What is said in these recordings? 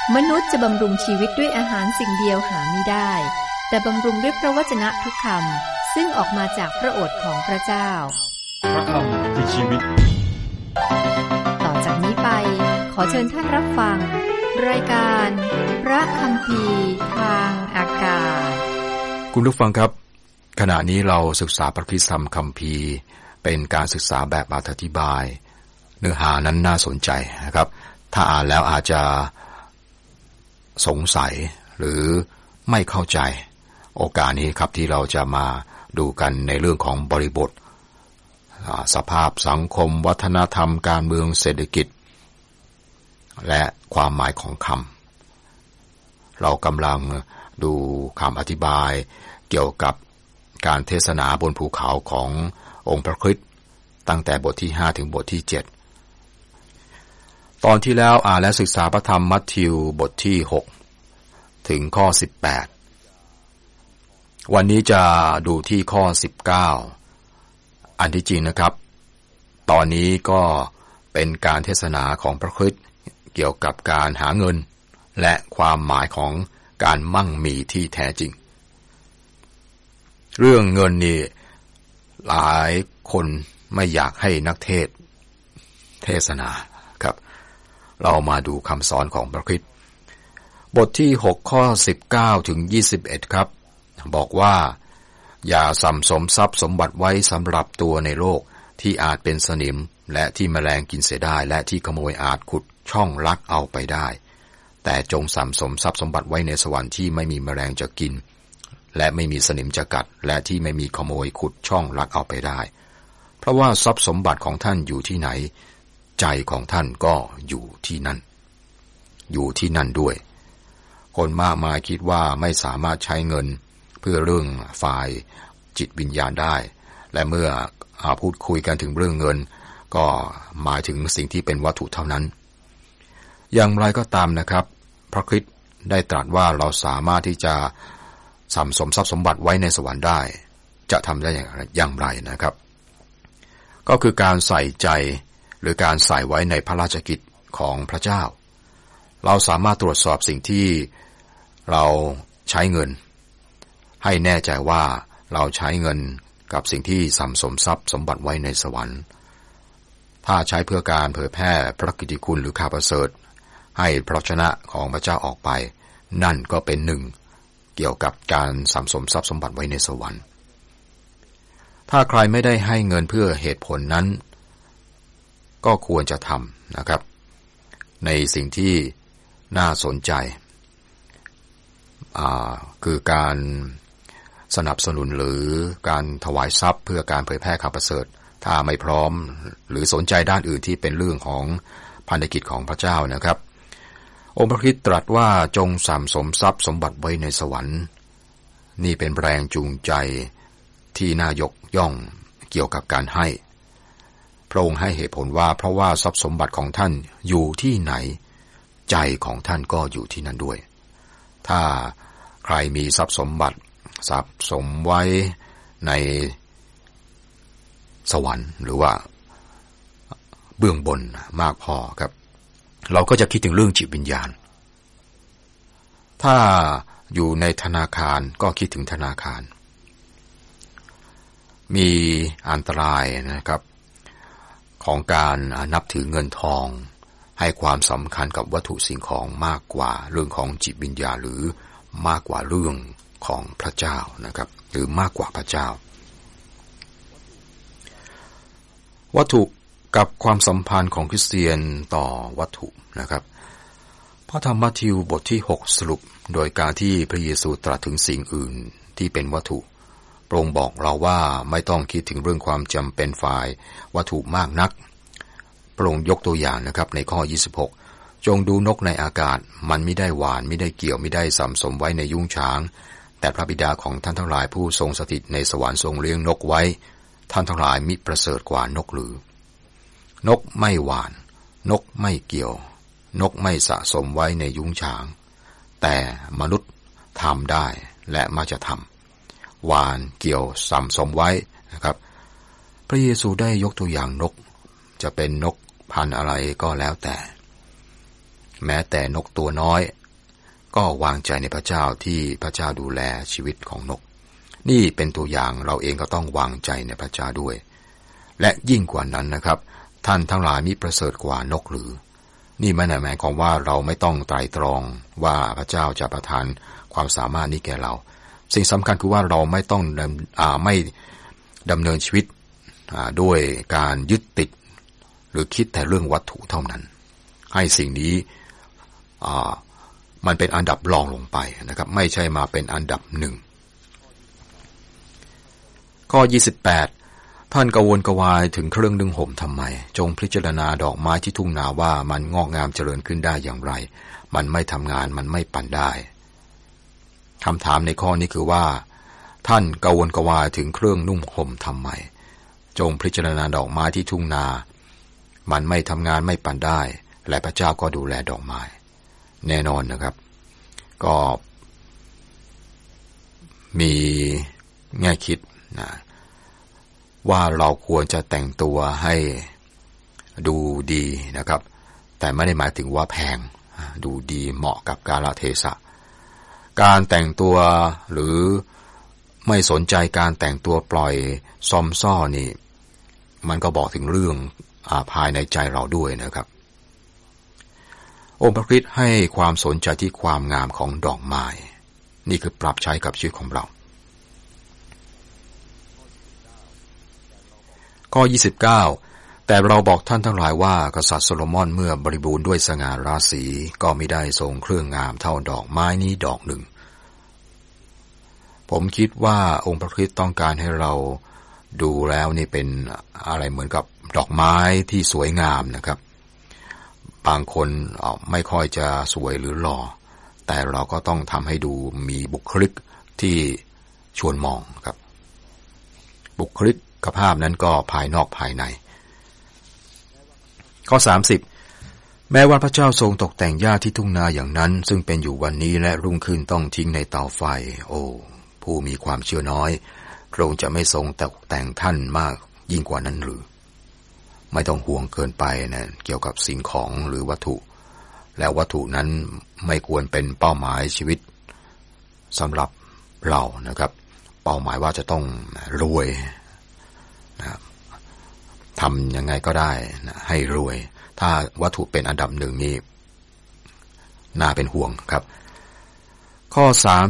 มนุษย์จะบำรุงชีวิตด้วยอาหารสิ่งเดียวหาไม่ได้แต่บำรุงด้วยพระวจนะทุกคำซึ่งออกมาจากพระโอษฐ์ของพระเจ้าพระคำคือชีวิตต่อจากนี้ไปขอเชิญท่านรับฟังรายการพระคัมภีร์ทางอากาศคุณผู้ฟังครับขณะนี้เราศึกษาพระคริสตธรรมคัมภีร์เป็นการศึกษาแบบอธิบายเนื้อหานั้นน่าสนใจนะครับถ้าอ่านแล้วอาจจะสงสัยหรือไม่เข้าใจโอกาสนี้ครับที่เราจะมาดูกันในเรื่องของบริบทสภาพสังคมวัฒนธรรมการเมืองเศรษฐกิจและความหมายของคำเรากำลังดูคำอธิบายเกี่ยวกับการเทศนาบนภูเขาขององค์พระคริสต์ตั้งแต่บทที่5ถึงบทที่7ตอนที่แล้วอ่านและศึกษาพระธรรมมัทธิวบทที่6ถึงข้อ18วันนี้จะดูที่ข้อ19อันที่จริงนะครับตอนนี้ก็เป็นการเทศนาของพระคริสต์เกี่ยวกับการหาเงินและความหมายของการมั่งมีที่แท้จริงเรื่องเงินนี่หลายคนไม่อยากให้นักเทศนาครับเรามาดูคำสอนของพระคริสต์บทที่6ข้อ19ถึง21ครับบอกว่าอย่าสั่งสมทรัพย์สมบัติไว้สำหรับตัวในโลกที่อาจเป็นสนิมและที่แมลงกินเสียได้และที่ขโมยอาจขุดช่องลักเอาไปได้แต่จงสั่งสมทรัพย์สมบัติไว้ในสวรรค์ที่ไม่มีแมลงจะกินและไม่มีสนิมจะกัดและที่ไม่มีขโมยขุดช่องลักเอาไปได้เพราะว่าทรัพย์สมบัติของท่านอยู่ที่ไหนใจของท่านก็อยู่ที่นั่นด้วยคนมากมายคิดว่าไม่สามารถใช้เงินเพื่อเรื่องฝ่ายจิตวิญญาณได้และเมื่อพูดคุยกันถึงเรื่องเงินก็หมายถึงสิ่งที่เป็นวัตถุเท่านั้นอย่างไรก็ตามนะครับพระคริสต์ได้ตรัสว่าเราสามารถที่จะสั่งสมทรัพย์สมบัติไว้ในสวรรค์ได้จะทำได้อย่างไรนะครับก็คือการใส่ใจหรือการใส่ไว้ในพระราชกิจของพระเจ้าเราสามารถตรวจสอบสิ่งที่เราใช้เงินให้แน่ใจว่าเราใช้เงินกับสิ่งที่สั่งสมทรัพย์สมบัติไว้ในสวรรค์ถ้าใช้เพื่อการเผยแพร่พระกิตติคุณหรือข่าวประเสริฐให้พระวจนะของพระเจ้าออกไปนั่นก็เป็นหนึ่งเกี่ยวกับการสั่งสมทรัพย์สมบัติไว้ในสวรรค์ถ้าใครไม่ได้ให้เงินเพื่อเหตุผลนั้นก็ควรจะทำนะครับในสิ่งที่น่าสนใจคือการสนับสนุนหรือการถวายทรัพย์เพื่อการเผยแพร่ข่าวประเสริฐถ้าไม่พร้อมหรือสนใจด้านอื่นที่เป็นเรื่องของพันธกิจของพระเจ้านะครับองค์พระคริสต์ตรัสว่าจงสั่งสมทรัพย์สมบัติไว้ในสวรรค์นี่เป็นแรงจูงใจที่น่ายกย่องเกี่ยวกับการให้พระองค์ให้เหตุผลว่าเพราะว่าทรัพย์สมบัติของท่านอยู่ที่ไหนใจของท่านก็อยู่ที่นั่นด้วยถ้าใครมีทรัพย์สมบัติสะสมไว้ในสวรรค์หรือว่าเบื้องบนมากพอครับเราก็จะคิดถึงเรื่องจิตวิญญาณถ้าอยู่ในธนาคารก็คิดถึงธนาคารมีอันตรายนะครับของการนับถือเงินทองให้ความสำคัญกับวัตถุสิ่งของมากกว่าเรื่องของจิตวิญญาณหรือมากกว่าเรื่องของพระเจ้านะครับหรือมากกว่าพระเจ้าวัตถุกับความสัมพันธ์ของคริสเตียนต่อวัตถุนะครับพระธรรมมัทธิวบทที่6สรุปโดยการที่พระเยซูตรัสถึงสิ่งอื่นที่เป็นวัตถุพระองค์บอกเราว่าไม่ต้องคิดถึงเรื่องความจำเป็นฝ่ายวัตถุมากนักพระองค์ยกตัวอย่างนะครับในข้อ26จงดูนกในอากาศมันไม่ได้หวานไม่ได้เกี่ยวไม่ได้สะสมไว้ในยุ้งฉางแต่พระบิดาของท่านทั้งหลายผู้ทรงสถิตในสวรรค์ทรงเลี้ยงนกไว้ท่านทั้งหลายมิประเสริฐกว่านกหรือนกไม่หวานนกไม่เกี่ยวนกไม่สะสมไว้ในยุ้งฉางแต่มนุษย์ทำได้และมักจะทำหวานเกี่ยวสะสมไว้นะครับพระเยซูได้ยกตัวอย่างนกจะเป็นนกพันธุ์อะไรก็แล้วแต่แม้แต่นกตัวน้อยก็วางใจในพระเจ้าที่พระเจ้าดูแลชีวิตของนกนี่เป็นตัวอย่างเราเองก็ต้องวางใจในพระเจ้าด้วยและยิ่งกว่านั้นนะครับท่านทั้งหลายมิประเสริฐกว่านกหรือนี่ไม่ได้หมายความว่าเราไม่ต้องไตร่ตรองว่าพระเจ้าจะประทานความสามารถนี้แก่เราสิ่งสำคัญคือว่าเราไม่ต้องไม่ดำเนินชีวิตด้วยการยึดติดหรือคิดแต่เรื่องวัตถุเท่านั้นให้สิ่งนี้มันเป็นอันดับรองลงไปนะครับไม่ใช่มาเป็นอันดับหนึ่งข้อ28ท่านกระวนกระวายถึงเครื่องนึ่งห่มทำไมจงพิจารณาดอกไม้ที่ทุ่งนาว่ามันงอกงามเจริญขึ้นได้อย่างไรมันไม่ทำงานมันไม่ปั่นได้คำถามในข้อนี้คือว่าท่านกระวนกระวายถึงเครื่องนุ่งห่มทำไมจงพิจารณาดอกไม้ที่ทุ่งนามันไม่ทำงานไม่ปั่นได้และพระเจ้าก็ดูแลดอกไม้แน่นอนนะครับก็มีแง่คิดนะว่าเราควรจะแต่งตัวให้ดูดีนะครับแต่ไม่ได้หมายถึงว่าแพงดูดีเหมาะกับกาลเทศะการแต่งตัวหรือไม่สนใจการแต่งตัวปล่อยซอมซ่อนี่มันก็บอกถึงเรื่องภายในใจเราด้วยนะครับองค์พระคริสต์ให้ความสนใจที่ความงามของดอกไม้นี่คือปรับใช้กับชีวิตของเราข้อ29แต่เราบอกท่านทั้งหลายว่ากษัตริย์โซโลมอนเมื่อบริบูรณ์ด้วยสง่าราศีก็มิได้ทรงเครื่องงามเท่าดอกไม้นี้ดอกหนึ่งผมคิดว่าองค์พระคริสต์ต้องการให้เราดูแล้วนี่เป็นอะไรเหมือนกับดอกไม้ที่สวยงามนะครับบางคนไม่ค่อยจะสวยหรือหล่อแต่เราก็ต้องทำให้ดูมีบุคลิกที่ชวนมองครับบุคลิกภาพนั้นก็ภายนอกภายในข้อ30แม้ว่าพระเจ้าทรงตกแต่งหญ้าที่ทุ่งนาอย่างนั้นซึ่งเป็นอยู่วันนี้และรุ่งขึ้นต้องทิ้งในเตาไฟโอ้ผู้มีความเชื่อน้อยพระองค์จะไม่ทรงตกแต่งท่านมากยิ่งกว่านั้นหรือไม่ต้องห่วงเกินไปนะเกี่ยวกับสิ่งของหรือวัตถุแล้ววัตถุนั้นไม่ควรเป็นเป้าหมายชีวิตสำหรับเรานะครับเป้าหมายว่าจะต้องรวยนะทำยังไงก็ได้นะให้รวยถ้าวัตถุเป็นอันดับหนึ่งนี้น่าเป็นห่วงครับข้อ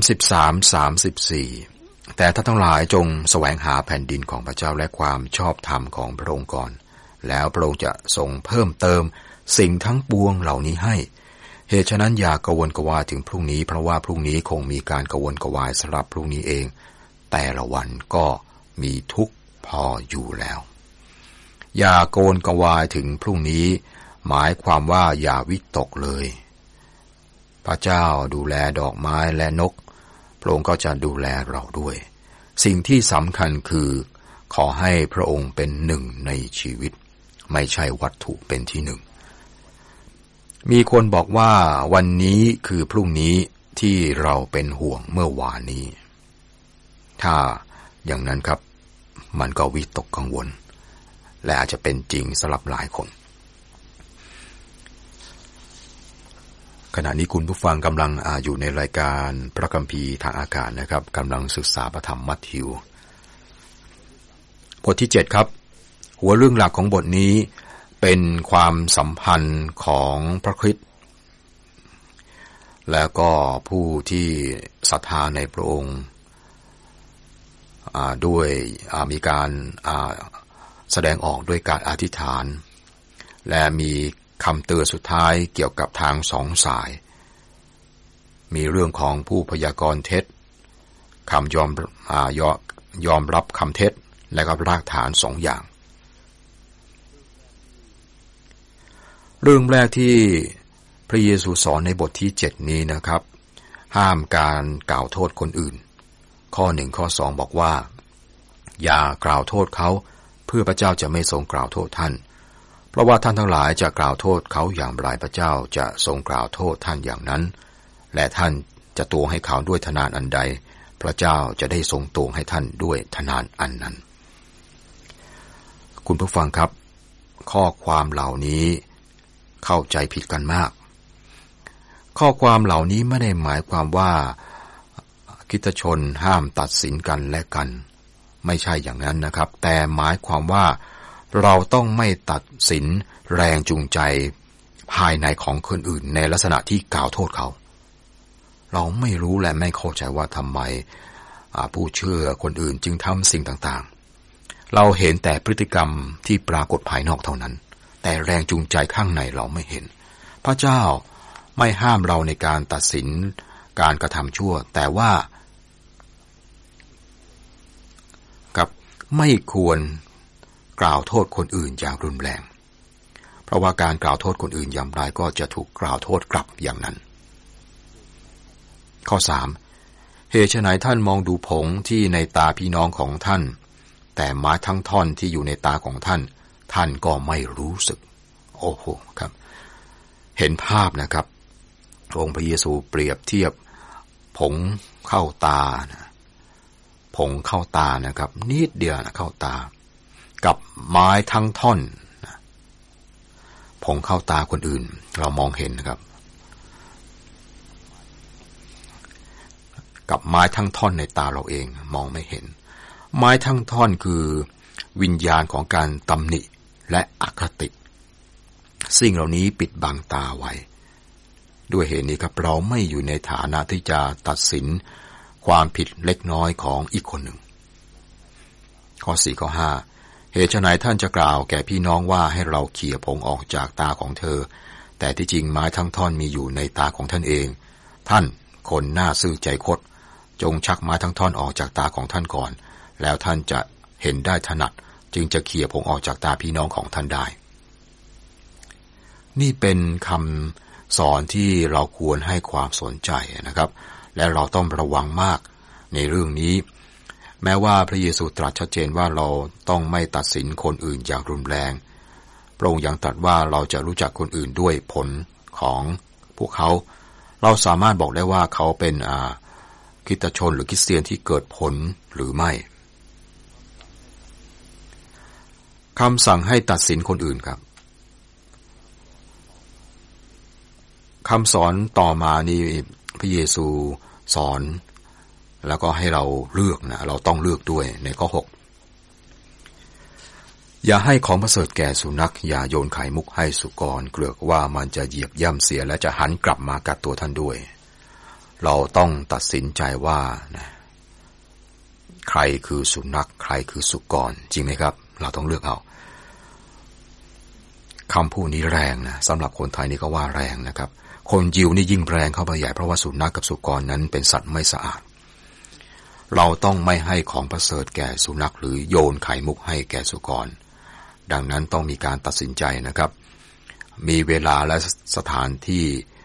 33-34แต่ท่านทั้งหลายจงแสวงหาแผ่นดินของพระเจ้าและความชอบธรรมของพระองค์ก่อนแล้วพระองค์จะทรงเพิ่มเติมสิ่งทั้งปวงเหล่านี้ให้เหตุฉะนั้นอย่ากระวนกระวายถึงพรุ่งนี้เพราะว่าพรุ่งนี้คงมีการกระวนกระวายสำหรับพรุ่งนี้เองแต่ละวันก็มีทุกข์พออยู่แล้วอย่ากระวนกระวายถึงพรุ่งนี้หมายความว่าอย่าวิตกเลยพระเจ้าดูแลดอกไม้และนกพระองค์ก็จะดูแลเราด้วยสิ่งที่สำคัญคือขอให้พระองค์เป็นหนึ่งในชีวิตไม่ใช่วัตถุเป็นที่หนึ่งมีคนบอกว่าวันนี้คือพรุ่งนี้ที่เราเป็นห่วงเมื่อวานนี้ถ้าอย่างนั้นครับมันก็วิตกกังวลและอาจจะเป็นจริงสำหรับหลายคนขณะนี้คุณผู้ฟังกำลังอยู่ในรายการพระคัมภีร์ทางอากาศนะครับกำลังศึกษาพระธรรมมัทธิวบทที่7ครับหัวเรื่องหลักของบทนี้เป็นความสัมพันธ์ของพระคริสต์แล้วก็ผู้ที่ศรัทธาในพระองค์ด้วยมีการแสดงออกด้วยการอธิษฐานและมีคำเตือนสุดท้ายเกี่ยวกับทางสองสายมีเรื่องของผู้พยากรณ์เท็จคำยอมรับคำเท็จและก็รากฐานสองอย่างเรื่องแรกที่พระเยซูสอนในบทที่7นี้นะครับห้ามการกล่าวโทษคนอื่นข้อ1ข้อ2บอกว่าอย่ากล่าวโทษเขาเพื่อพระเจ้าจะไม่ทรงกล่าวโทษท่านเพราะว่าท่านทั้งหลายจะกล่าวโทษเขาอย่างไรพระเจ้าจะทรงกล่าวโทษท่านอย่างนั้นและท่านจะตวงให้เขาด้วยทนานอันใดพระเจ้าจะได้ทรงตวงให้ท่านด้วยทนานอันนั้นคุณผู้ฟังครับข้อความเหล่านี้เข้าใจผิดกันมากข้อความเหล่านี้ไม่ได้หมายความว่าคริสตชนห้ามตัดสินกันและกันไม่ใช่อย่างนั้นนะครับแต่หมายความว่าเราต้องไม่ตัดสินแรงจูงใจภายในของคนอื่นในลักษณะที่กล่าวโทษเขาเราไม่รู้และไม่เข้าใจว่าทำไมผู้เชื่อคนอื่นจึงทำสิ่งต่างๆเราเห็นแต่พฤติกรรมที่ปรากฏภายนอกเท่านั้นแต่แรงจูงใจข้างในเราไม่เห็นพระเจ้าไม่ห้ามเราในการตัดสินการกระทำชั่วแต่ว่ากับไม่ควรกล่าวโทษคนอื่นอย่างรุนแรงเพราะว่าการกล่าวโทษคนอื่นอย่างไรก็จะถูกกล่าวโทษกลับอย่างนั้นข้อ 3. เหตุไฉนท่านมองดูผงที่ในตาพี่น้องของท่านแต่ไม้ทั้งท่อนที่อยู่ในตาของท่านท่านก็ไม่รู้สึกโอ้โหครับเห็นภาพนะครับองค์พระเยซูเปรียบเทียบผงเข้าตาผงเข้าตานะครับนิดเดียวเข้าตากับไม้ทั้งท่อนผงเข้าตาคนอื่นเรามองเห็นนะครับกับไม้ทั้งท่อนในตาเราเองมองไม่เห็นไม้ทั้งท่อนคือวิญญาณของการตำหนิและอคติสิ่งเหล่านี้ปิดบังตาไว้ด้วยเหตุนี้ครับเราไม่อยู่ในฐานะที่จะตัดสินความผิดเล็กน้อยของอีกคนหนึ่งข้อ 4 ข้อ 5เหตุไฉนท่านจะกล่าวแก่พี่น้องว่าให้เราเขี่ยผงออกจากตาของเธอแต่ที่จริงไม้ทั้งท่อนมีอยู่ในตาของท่านเองท่านคนหน้าซื่อใจคดจงชักไม้ทั้งท่อนออกจากตาของท่านก่อนแล้วท่านจะเห็นได้ถนัดจึงจะเขี่ยผงออกจากตาพี่น้องของท่านได้นี่เป็นคำสอนที่เราควรให้ความสนใจนะครับและเราต้องระวังมากในเรื่องนี้แม้ว่าพระเยซูตรัสชัดเจนว่าเราต้องไม่ตัดสินคนอื่นอย่างรุนแรงพระองค์ยังตรัสว่าเราจะรู้จักคนอื่นด้วยผลของพวกเขาเราสามารถบอกได้ว่าเขาเป็นคริสตชนหรือคริสเตียนที่เกิดผลหรือไม่คำสั่งให้ตัดสินคนอื่นครับคำสอนต่อมานี่พระเยซูสอนแล้วก็ให้เราเลือกนะเราต้องเลือกด้วยในข้อ 6อย่าให้ของประเสริฐแก่สุนัขอย่าโยนไข่มุกให้สุกรเกลือกว่ามันจะเหยียบย่ำเสียและจะหันกลับมากัดตัวท่านด้วยเราต้องตัดสินใจว่านะใครคือสุนัขใครคือสุกรจริงไหมครับเราต้องเลือกเอาคำพูดนี้แรงนะสำหรับคนไทยนี่ก็ว่าแรงนะครับคนยิวนี่ยิ่งแรงเข้าไปใหญ่เพราะว่าสุนัขกับสุกรนั้นเป็นสัตว์ไม่สะอาดเราต้องไม่ให้ของประเสริฐแก่สุนัขหรือโยนไข่มุกให้แก่สุกรดังนั้นต้องมีการตัดสินใจนะครับมีเวลาและสถานที่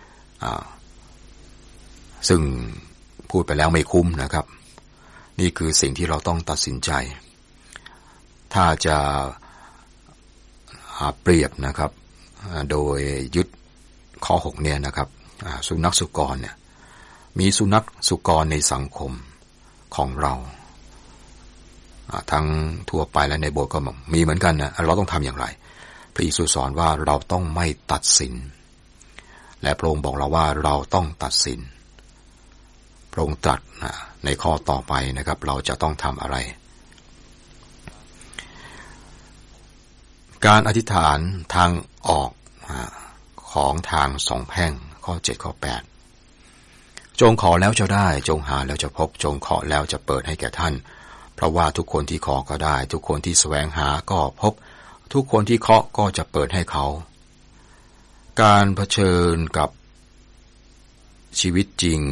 ซึ่งพูดไปแล้วไม่คุ้มนะครับนี่คือสิ่งที่เราต้องตัดสินใจถ้าจะเปรียบนะครับโดยยึดข้อ 6เนี่ยนะครับสุนัขสุกรเนี่ยมีสุนัขสุกรในสังคมของเราทั้งทั่วไปและในโบสถ์ก็มีเหมือนกันนะเราต้องทำอย่างไรพระเยซูสอนว่าเราต้องไม่ตัดสินและพระองค์บอกเราว่าเราต้องตัดสินพระองค์ตรัสในข้อต่อไปนะครับเราจะต้องทำอะไรการอธิษฐานทางออกของทางสองแพร่งข้อ 7 ข้อ 8จงขอแล้วจะได้จงหาแล้วจะพบจงเคาะแล้วจะเปิดให้แก่ท่านเพราะว่าทุกคนที่ขอก็ได้ทุกคนที่แสวงหาก็พบทุกคนที่เคาะก็จะเปิดให้เขาการเผชิญกับชีวิตจริง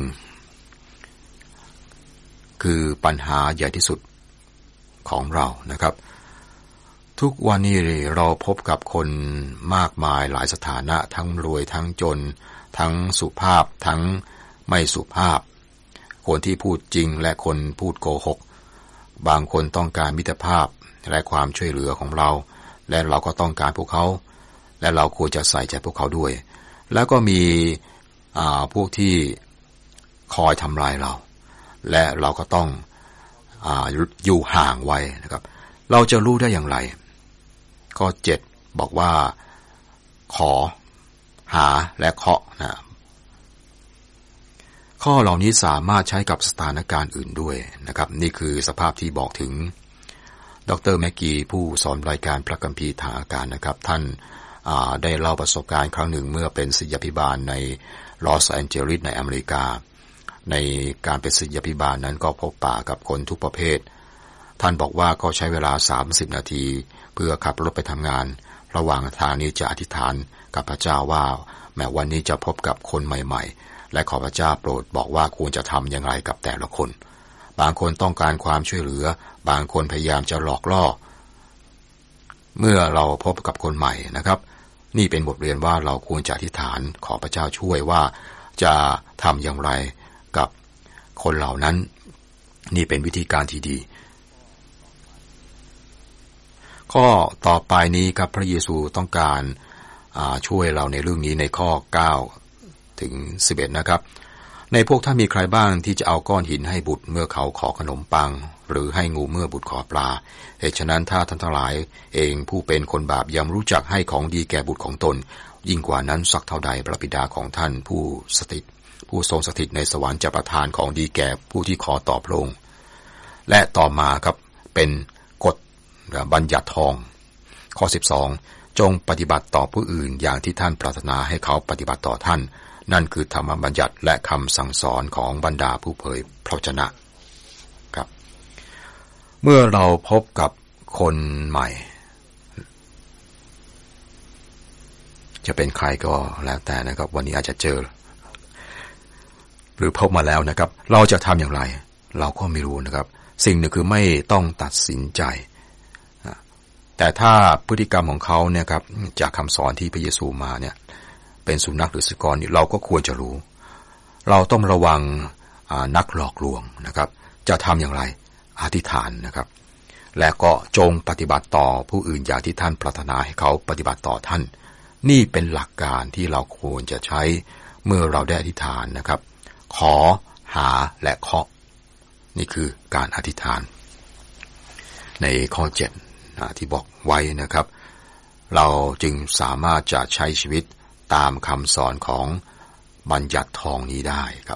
คือปัญหาใหญ่ที่สุดของเรานะครับทุกวันนี้เราพบกับคนมากมายหลายสถานะทั้งรวยทั้งจนทั้งสุภาพทั้งไม่สุภาพคนที่พูดจริงและคนพูดโกหกบางคนต้องการมิตรภาพและความช่วยเหลือของเราและเราก็ต้องการพวกเขาและเราควรจะใส่ใจพวกเขาด้วยแล้วก็มีพวกที่คอยทำลายเราและเราก็ต้องอยู่ห่างไว้นะครับเราจะรู้ได้อย่างไรข้อ 7บอกว่าขอหาและเคาะนะข้อเหล่านี้สามารถใช้กับสถานการณ์อื่นด้วยนะครับนี่คือสภาพที่บอกถึงดร.แม็กกี้ผู้สอนรายการพระคัมภีร์ทางอากาศนะครับท่านได้เล่าประสบการณ์ครั้งหนึ่งเมื่อเป็นศิษยาภิบาลในลอสแอนเจลิสในอเมริกาในการเป็นศิษยาภิบาลนั้นก็พบปะกับคนทุกประเภทท่านบอกว่าก็ใช้เวลา30นาทีเพื่อขับรถไปทำงานระหว่างทางนี้จะอธิษฐานกับพระเจ้าว่าแม้วันนี้จะพบกับคนใหม่ๆและขอพระเจ้าโปรดบอกว่าควรจะทำอย่างไรกับแต่ละคนบางคนต้องการความช่วยเหลือบางคนพยายามจะหลอกล่อเมื่อเราพบกับคนใหม่นะครับนี่เป็นบทเรียนว่าเราควรจะอธิษฐานขอพระเจ้าช่วยว่าจะทำอย่างไรกับคนเหล่านั้นนี่เป็นวิธีการที่ดีข้อต่อไปนี้ครับพระเยซูต้องการช่วยเราในเรื่องนี้ในข้อ9ถึง11นะครับในพวกท่านมีใครบ้างที่จะเอาก้อนหินให้บุตรเมื่อเขาขอขนมปังหรือให้งูเมื่อบุตรขอปลาเหตุฉะนั้นถ้าท่านทั้งหลายเองผู้เป็นคนบาปยังรู้จักให้ของดีแก่บุตรของตนยิ่งกว่านั้นสักเท่าใดพระบิดาของท่านผู้ทรงสถิตในสวรรค์จะประทานของดีแก่ผู้ที่ขอต่อพระองค์และต่อมาครับเป็นกฎบัญญัติทองข้อ12จงปฏิบัติต่อผู้อื่นอย่างที่ท่านปรารถนาให้เขาปฏิบัติต่อท่านนั่นคือธรรมบัญญัติและคำสั่งสอนของบรรดาผู้เผยพระวจนะครับเมื่อเราพบกับคนใหม่จะเป็นใครก็แล้วแต่นะครับวันนี้อาจจะเจอหรือพบมาแล้วนะครับเราจะทำอย่างไรเราก็ไม่รู้นะครับสิ่งหนึ่งคือไม่ต้องตัดสินใจแต่ถ้าพฤติกรรมของเขาเนี่ยครับจากคำสอนที่พระเยซูมาเนี่ยเป็นสุนัขหรือสุกรนี่เราก็ควรจะรู้เราต้องระวังนักหลอกลวงนะครับจะทำอย่างไรอธิษฐานนะครับและก็จงปฏิบัติต่อผู้อื่นอย่างที่ท่านปรารถนาให้เขาปฏิบัติต่อท่านนี่เป็นหลักการที่เราควรจะใช้เมื่อเราได้อธิษฐานนะครับขอหาและเคาะนี่คือการอธิษฐานในข้อ7ที่บอกไว้นะครับเราจึงสามารถจะใช้ชีวิตตามคำสอนของบัญญัติทองนี้ได้ครับ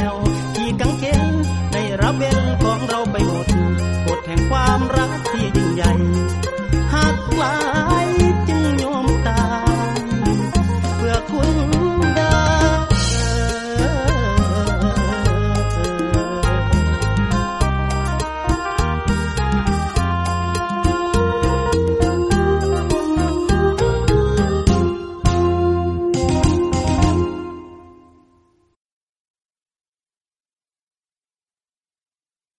รับเวรของเราไปหมดกฎแห่งความรักที่ยิ่งกลา